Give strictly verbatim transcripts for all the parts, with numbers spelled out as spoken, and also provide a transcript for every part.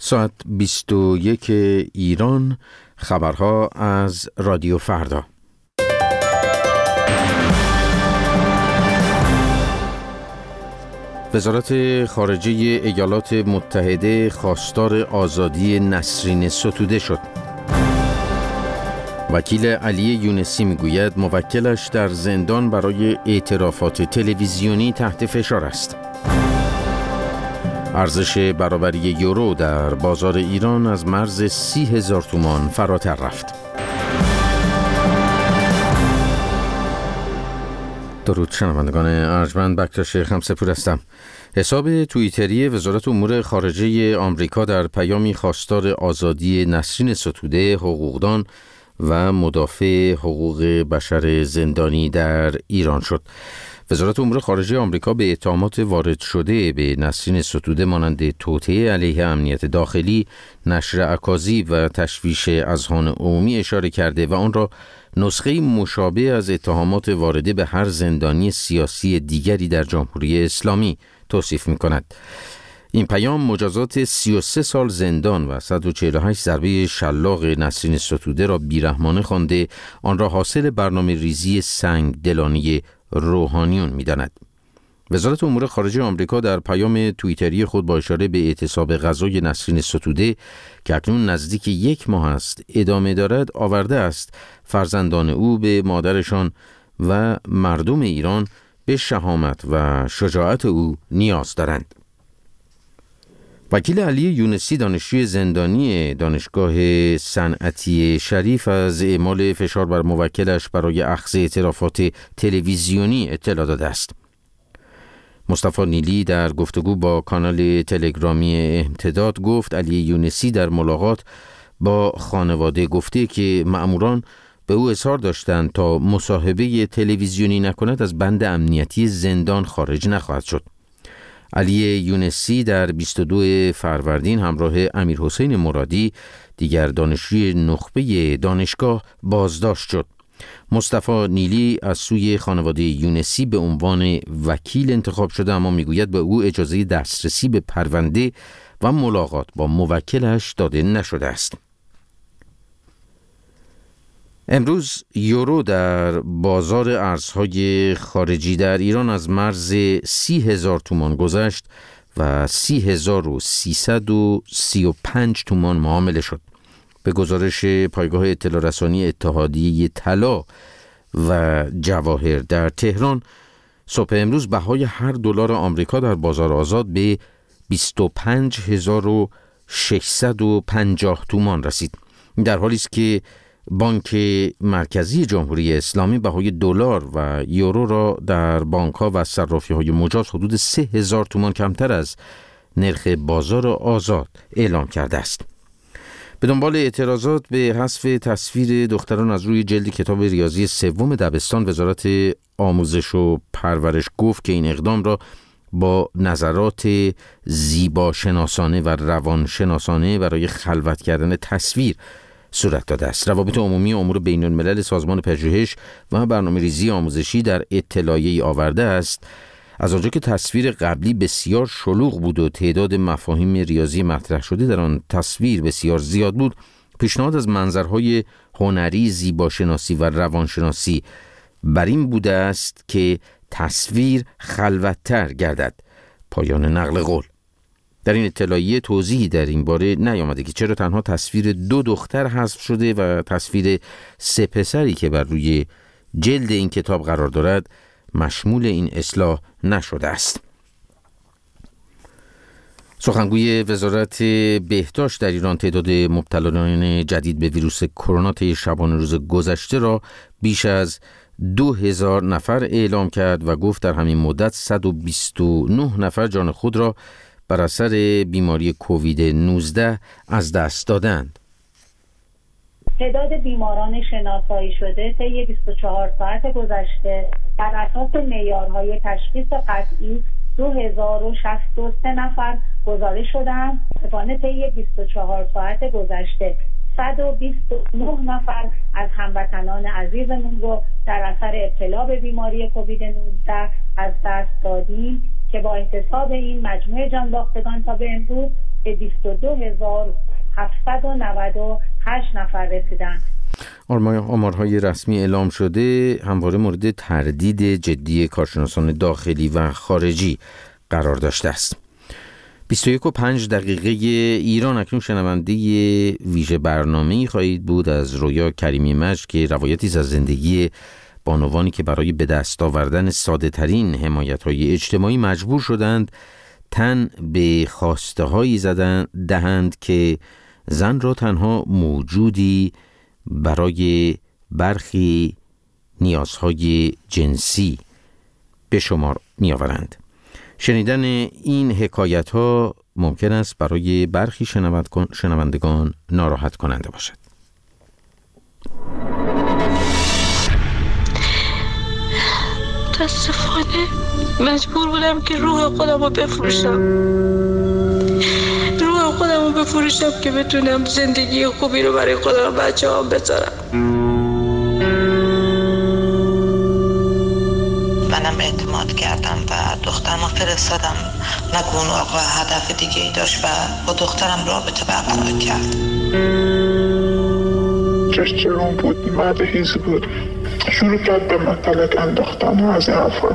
ساعت بیست و یک ایران، خبرها از رادیو فردا. وزارت خارجه ایالات متحده خواستار آزادی نسرین ستوده شد. وکیل علی یونسی میگوید موکلش در زندان برای اعترافات تلویزیونی تحت فشار است. ارزش برابری یورو در بازار ایران از مرز سی هزار تومان فراتر رفت. درود شنوندگان ارجمند، بکتاش خمسپور هستم. حساب توییتری وزارت امور خارجه آمریکا در پیامی خواستار آزادی نسرین ستوده، حقوقدان و مدافع حقوق بشر زندانی در ایران شد. وزارت امور خارجه آمریکا به اتهامات وارد شده به نسرین ستوده مانند توطئه علیه امنیت داخلی، نشر اکاذیب و تشویش اذهان عمومی اشاره کرده و آن را نسخه مشابه از اتهامات وارده به هر زندانی سیاسی دیگری در جمهوری اسلامی توصیف می‌کند. این پیام مجازات سی و سه سال زندان و صد و چهل و هشت ضربه شلاق نسرین ستوده را بیرحمانه خوانده، آن را حاصل برنامه ریزی سنگ دلانی روحانیون می‌داند. وزارت امور خارجه آمریکا در پیام توییتری خود با اشاره به اعتصاب غذای نسرین ستوده که اکنون نزدیک یک ماه است ادامه دارد آورده است فرزندان او به مادرشان و مردم ایران به شهامت و شجاعت او نیاز دارند. وکیل علی یونسی، دانشجوی زندانی دانشگاه صنعتی شریف، از اعمال فشار بر موکلش برای اخذ اعترافات تلویزیونی اطلاع داده است. مصطفی نیلی در گفتگو با کانال تلگرامی امتداد گفت علی یونسی در ملاقات با خانواده گفته که مأموران به او اصرار داشتند تا مصاحبه تلویزیونی نکند از بند امنیتی زندان خارج نخواهد شد. علی یونسی در بیست و دو فروردین همراه امیرحسین مرادی، دیگر دانشجوی نخبه دانشگاه، بازداشت شد. مصطفی نیلی از سوی خانواده یونسی به عنوان وکیل انتخاب شده، اما میگوید به او اجازه دسترسی به پرونده و ملاقات با موکلش داده نشده است. امروز یورو در بازار ارزهای خارجی در ایران از مرز سی هزار تومان گذشت و سی هزار و سیصد و سی و پنج تومان معامله شد. به گزارش پایگاه اطلاع رسانی اتحادیه طلا و جواهر در تهران، صبح امروز بهای هر دلار آمریکا در بازار آزاد به بیست و پنج هزار و ششصد و پنجاه تومان رسید. در حالی است که بانک مرکزی جمهوری اسلامی بهای دلار و یورو را در بانک‌ها و صرافی‌های مجاز حدود سه هزار تومان کمتر از نرخ بازار آزاد اعلام کرده است. به دنبال اعتراضات به حذف تصویر دختران از روی جلد کتاب ریاضی سوم دبستان، وزارت آموزش و پرورش گفت که این اقدام را با نظرات زیباشناسانه و روانشناسانه برای خلوت کردن تصویر صورت داده است. روابط عمومی امور بین الملل سازمان پژوهش و برنامه ریزی آموزشی در اطلاعیه‌ای آورده است از آنجا که تصویر قبلی بسیار شلوغ بود و تعداد مفاهیم ریاضی مطرح شده در آن تصویر بسیار زیاد بود، پیشنهاد از منظرهای هنری، زیباشناسی و روانشناسی بر این بوده است که تصویر خلوت‌تر گردد. پایان نقل قول. در این اطلاعیه توضیحی در این باره نیامده که چرا تنها تصویر دو دختر حذف شده و تصویر سه پسری که بر روی جلد این کتاب قرار دارد مشمول این اصلاح نشده است. سخنگوی وزارت بهداشت در ایران تعداد مبتلایان جدید به ویروس کرونا طی شبانه روز گذشته را بیش از دو هزار نفر اعلام کرد و گفت در همین مدت صد و بیست و نه نفر جان خود را بر اثر بیماری کووید نوزده از دست دادند. تعداد بیماران شناسایی شده طی بیست و چهار ساعت گذشته بر اساس معیارهای تشخیص قطعی دو هزار و شصت و سه نفر گزارش شدند. متاسفانه طی بیست و چهار ساعت گذشته صد و بیست و نه نفر از هموطنان عزیزمون رو در اثر ابتلا به بیماری کووید نوزده از دست دادیم که با احتساب این مجموع جانباختگان تا به امروز به بیست و دو هزار و هفتصد و نود و هشت نفر رسیدند. آمارهای رسمی اعلام شده همواره مورد تردید جدی کارشناسان داخلی و خارجی قرار داشته است. بیست و یک و پنج دقیقه ایران اکنون شنونده ویژه برنامه‌ای خواهید بود از رویا کریمی مجد که روایتی از زندگی بانوانی که برای به دست آوردن ساده ترین حمایت‌های اجتماعی مجبور شدند تن به خواسته هایی زدن دهند که زن را تنها موجودی برای برخی نیازهای جنسی به شمار می آورند. شنیدن این حکایت ها ممکن است برای برخی شنوندگان ناراحت کننده باشد. متاسفانه مجبور بودم که روح خودم رو بفروشم روح خودم رو بفروشم که بتونم زندگی خوبی رو برای خودم و بچه هم بذارم. منم اعتماد کردم و دخترم فرستادم. نگو اون آقا هدف دیگه ای داشت و با دخترم رابطه برقرار کرد. تسترون بود، مرد هیزی بود، شروع کرد به مطلق انداختن از این حرفا.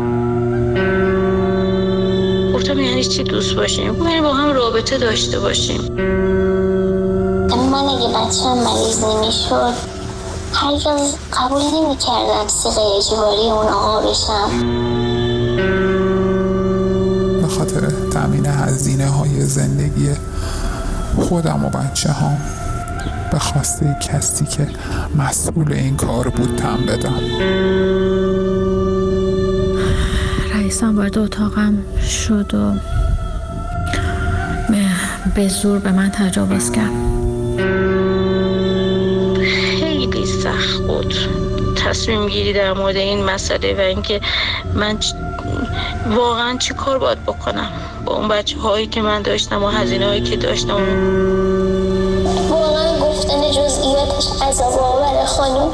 گفتم یعنی چی دوست باشیم؟ یعنی با هم رابطه داشته باشیم. من اگه بچه هم مریض نمیشد هرگز قبول نمی کردم سیغه اجباری اون آقا بشم. به خاطر تامین هزینه های زندگی خودم و بچه هم به خواسته کسی که مسئول این کار بود تن بدم. رئیسم وارد اتاقم شد و به زور به من تجاوز کرد. خیلی سخت بود تصمیم گیری در مورد این مسئله و اینکه من چ... واقعا چی کار باید بکنم با اون بچه هایی که من داشتم و هزینه هایی که داشتم. واقعا گفتن جزئیاتش عذاب آوره خانم.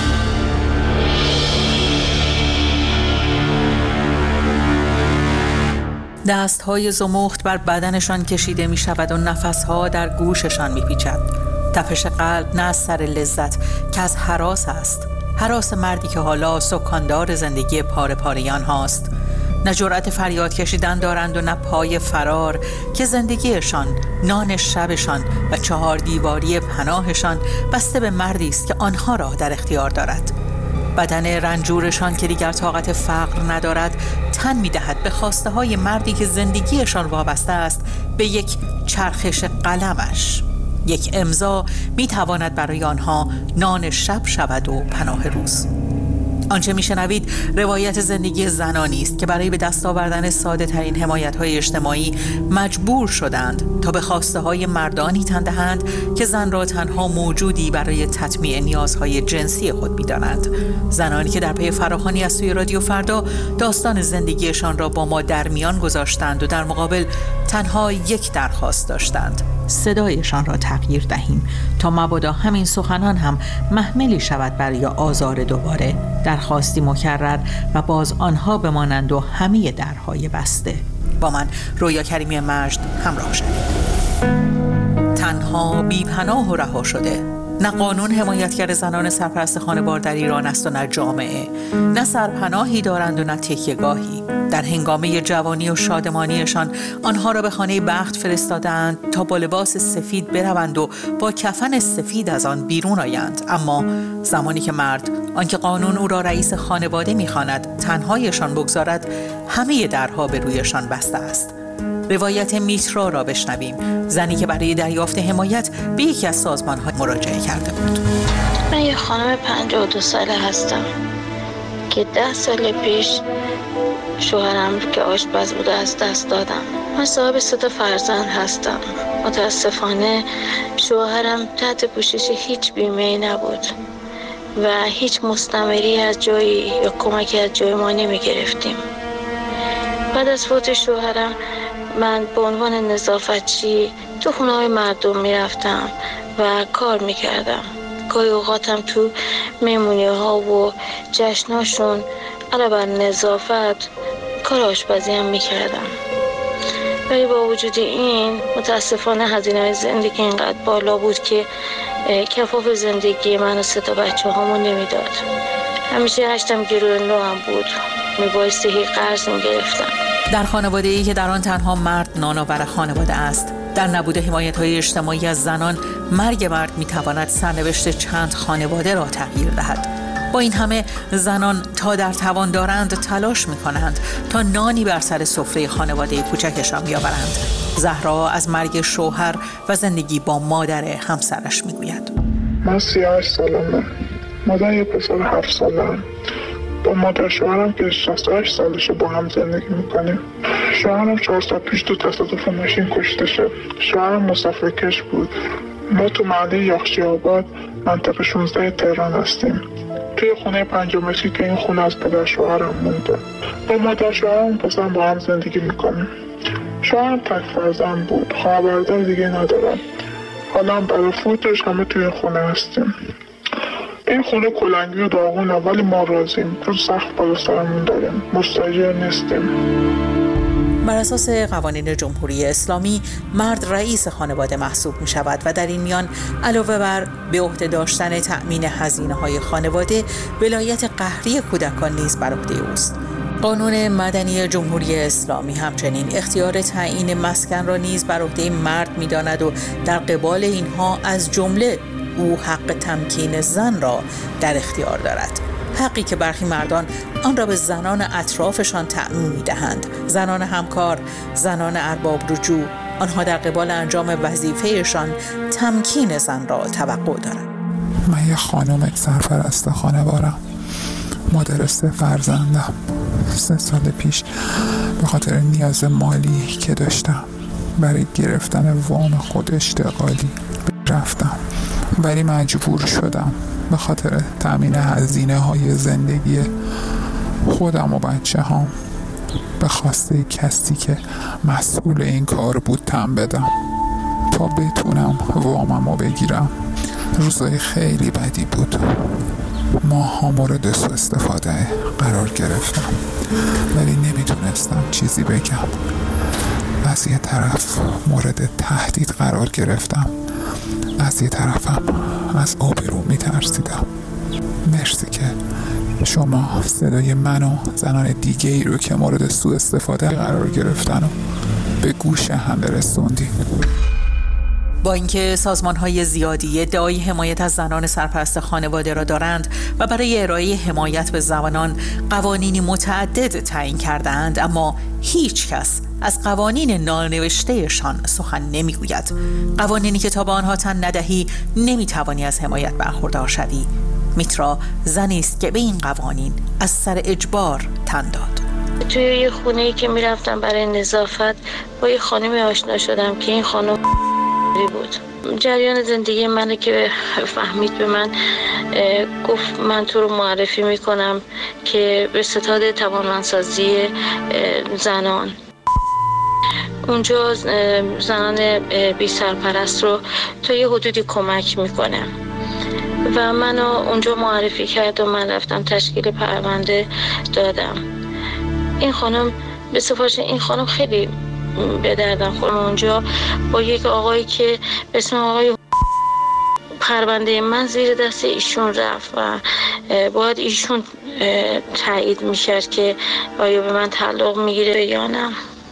دست‌های زمخت بر بدنشان کشیده می شود و نفس‌ها در گوششان می پیچد. تپش قلب نه از سر لذت که از هراس است. هراس مردی که حالا سکاندار زندگی پاره پاریان هاست. نه جرأت فریاد کشیدن دارند و نه پای فرار که زندگیشان، نان شبشان و چهار دیواری پناهشان بسته به مردی است که آنها را در اختیار دارد. بدن رنجورشان که دیگر طاقت فقر ندارد تن می‌دهد به خواسته های مردی که زندگیشان وابسته است به یک چرخش قلمش. یک امضا می‌تواند برای آنها نان شب شود و پناه روز. آنچه میشنوید روایت زندگی زنانی است که برای به دست آوردن ساده ترین حمایت‌های اجتماعی مجبور شدند تا به خواسته های مردانی تن دهند که زن را تنها موجودی برای تطمیع نیازهای جنسی خود می‌دانند. زنانی که در پی فراخوانی از سوی رادیو فردا داستان زندگیشان را با ما در میان گذاشتند و در مقابل تنها یک درخواست داشتند: صدایشان را تغییر دهیم تا مبادا همین سخنان هم محملی شود برای آزار دوباره. درخواستی مکرر و باز آنها بمانند و همه درهای بسته. با من رویا کریمی مجد همراه شدید. تنها بی پناه و رها شده. نه قانون حمایتگر زنان سرپرست خانوار در ایران است و نه جامعه. نه سرپناهی دارند و نه تکیه‌گاهی. در هنگامه جوانی و شادمانیشان آنها را به خانه بخت فرستادند تا با لباس سفید بروند و با کفن سفید از آن بیرون آیند. اما زمانی که مرد، آنکه قانون او را رئیس خانواده می‌خواند، تنهایشان بگذارد، همه درها به رویشان بسته است. روایت میترا را بشنویم، زنی که برای دریافت حمایت به یکی از سازمان‌ها مراجعه کرده بود. من یه خانم پنجاه و دو ساله هستم که ده سال پیش شوهرم که آشپز بوده از دست دادم. من صاحب سه تا فرزند هستم. متاسفانه شوهرم تحت پوشش هیچ بیمه‌ای نبود و هیچ مستمری از جایی یا کمکی از جای ما نمی گرفتیم. بعد از فوت شوهرم من به عنوان نظافتچی تو خونه‌های مردم می رفتم و کار می کردم. گاهی اوقاتم تو مهمونی ها و جشناشون علاوه بر نظافت کار آشپزی هم میکردم. ولی با وجود این متاسفانه هزینه‌های زندگی اینقدر بالا بود که کفاف زندگی من و سه تا بچه هامو نمیداد. همیشه هشتم گروه نو هم بود، میبایستی هی قرض میگرفتم. در خانواده‌ای که در آن تنها مرد نانآور خانواده است، در نبود حمایت‌های اجتماعی از زنان، مرگ مرد میتواند سرنوشت چند خانواده را تغییر دهد. با این همه زنان تا در توان دارند تلاش می‌کنند تا نانی بر سر سفره خانواده کوچکشان بیاورند. زهرا از مرگ شوهر و زندگی با مادر همسرش میگوید: من سی و هشت سالمه، مادر یه پسر هفت سالم. با مادر شوهرم که شصت و هشت سالشه با هم زندگی میکنیم. شوهرم چهار سال پیش تو تصادف ماشین کشته شد. شوهرم مسافرکش بود. ما تو محله یاخچی آباد منطقه شانزده تهران هستیم. توی خونه پنج متری که این خونه از پدر شوهرم مونده. با مادر شوهرم پسرم با هم زندگی میکنیم. شوهرم تک فرزند بود. خواهر برادر دیگه ندارم. حالا برای فوتش همه توی خونه هستیم. این خونه کلنگی و داغونه ولی ما راضیم، چون سخت بالا سرمون داریم، مستاجر نیستیم. بر اساس قوانین جمهوری اسلامی مرد رئیس خانواده محسوب می شود و در این میان علاوه بر به عهده داشتن تأمین هزینه های خانواده، ولایت قهری کودکان نیز بر عهده اوست. قانون مدنی جمهوری اسلامی همچنین اختیار تعیین مسکن را نیز بر عهده مرد می داند و در قبال اینها از جمله او حق تمکین زن را در اختیار دارد، حقی که برخی مردان آن را به زنان اطرافشان تعمیم می‌دهند. زنان همکار، زنان ارباب رجوع، آنها در قبال انجام وظیفه‌شان تمکین زن را توقع دارند. من یه خانم سرپرست خانوارم، مادر سه فرزندم. سه سال پیش به خاطر نیاز مالی که داشتم برای گرفتن وام خود اشتغالی رفتم، ولی مجبور شدم به خاطر تامین هزینه های زندگی خودم و بچه هام به خواسته کسی که مسئول این کار بود تن بدم تا بتونم وامم رو بگیرم. روزای خیلی بدی بود، ماها مورد سوء استفاده قرار گرفتم، ولی نمیتونستم چیزی بگم. از یه طرف مورد تهدید قرار گرفتم، از یه طرفم از آبرو میترسیدم. مرسی که شما صدای من و زنان دیگه ای رو که مورد سوء استفاده قرار گرفتن و به گوش همه رسوندین. با اینکه سازمان‌های زیادی ادعای حمایت از زنان سرپرست خانواده را دارند و برای ارائه حمایت به زنان قوانینی متعدد تعیین کرده‌اند، اما هیچ کس از قوانین نانوشته‌شان سخن نمی‌گوید. قوانینی که تا به آنها تن ندهی نمی‌توانی از حمایت برخوردار شوی. میترا زنی است که به این قوانین از سر اجبار تن داد. توی یه خونه‌ای که میرفتم برای نظافت با یه خانمی آشنا شدم که این خانم بود. جریان زندگی منو که فهمید به من گفت من تو رو معرفی میکنم که به ستاد توانمندسازی زنان. اونجا زنان بی سرپرست رو تا یه حدودی کمک میکنه و منو اونجا معرفی کرد و من رفتم تشکیل پرونده دادم. این خانم به سفارش این خانم خیلی به دردم خورد. اونجا با یک آقایی که به اسم آقای پرونده من زیر دست ایشون رفت و باید ایشون تایید میکرد که آیا به من تعلق میگیره یا نه.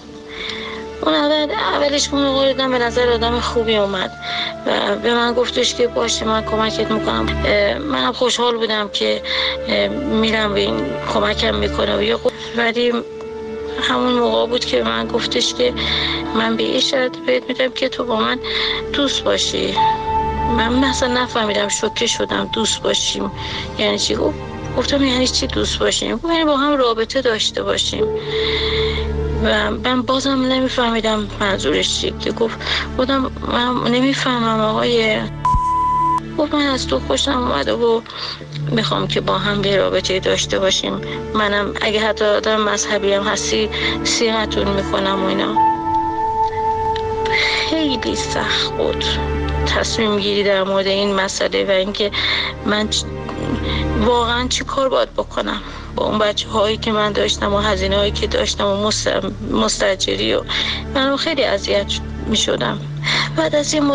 اون اول اولش اون آقای دیدم به نظر آدم خوبی اومد و به من گفتش که باشه من کمکت میکنم. منم خوشحال بودم که میرم به این کمکم میکنه، ولی همون موقع بود که من گفتش که من به یه شرط بهت میدم که تو با من دوست باشی. من مثلا نفهمیدم، شوکه شدم. دوست باشیم یعنی چی؟ گفتم یعنی چی دوست باشیم؟ یعنی با هم رابطه داشته باشیم. و من بازم نمیفهمیدم منظورش چی که گفت. بودم من نمیفهمم آقای. گفت من از تو خوشم اومده و میخوام که با هم به رابطه داشته باشیم. منم اگه حتی آدم مذهبی هم هستی صیغتون میکنم و اینا. خیلی سخت بود تصمیم گیری در مورد این مسئله و اینکه من واقعا چی کار باید بکنم با اون بچه هایی که من داشتم و هزینه هایی که داشتم و مستجری و من خیلی اذیت می شدم. بعد از این